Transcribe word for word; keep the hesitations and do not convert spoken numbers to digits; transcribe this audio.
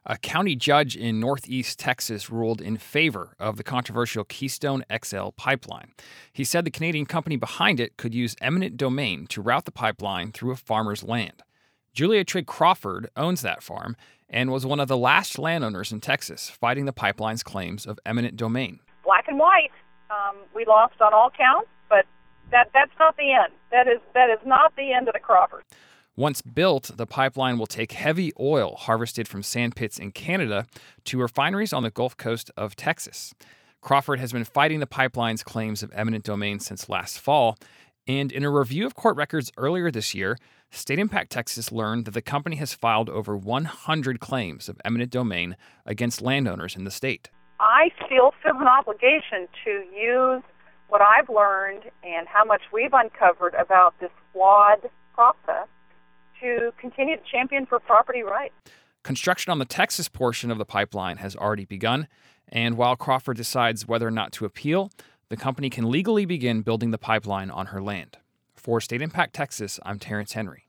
A county judge in northeast Texas ruled in favor of the controversial Keystone X L pipeline. He said the Canadian company behind it could use eminent domain to route the pipeline through a farmer's land. Julia Trigg Crawford owns that farm and was one of the last landowners in Texas fighting the pipeline's claims of eminent domain. Black and white. Um, we lost on all counts, but that that's not the end. That is that is not the end of the Crawford. Once built, the pipeline will take heavy oil harvested from sand pits in Canada to refineries on the Gulf Coast of Texas. Crawford has been fighting the pipeline's claims of eminent domain since last fall, and in a review of court records earlier this year, State Impact Texas learned that the company has filed over one hundred claims of eminent domain against landowners in the state. I still feel an obligation to use what I've learned and how much we've uncovered about this flawed process to continue to champion for property rights. Construction on the Texas portion of the pipeline has already begun, and while Crawford decides whether or not to appeal, the company can legally begin building the pipeline on her land. For State Impact Texas, I'm Terrence Henry.